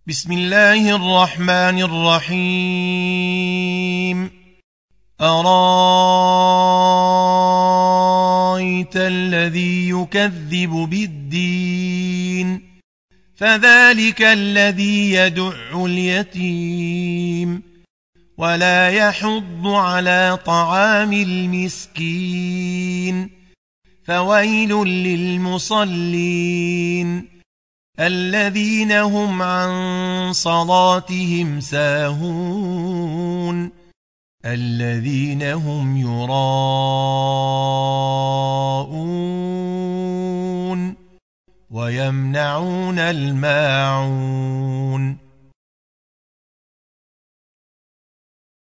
بسم الله الرحمن الرحيم. أرايت الذي يكذب بالدين فذلك الذي يدع اليتيم ولا يحض على طعام المسكين فويل للمصلين الذين هم عن صلاتهم ساهون الذين هم يراءون ويمنعون الماعون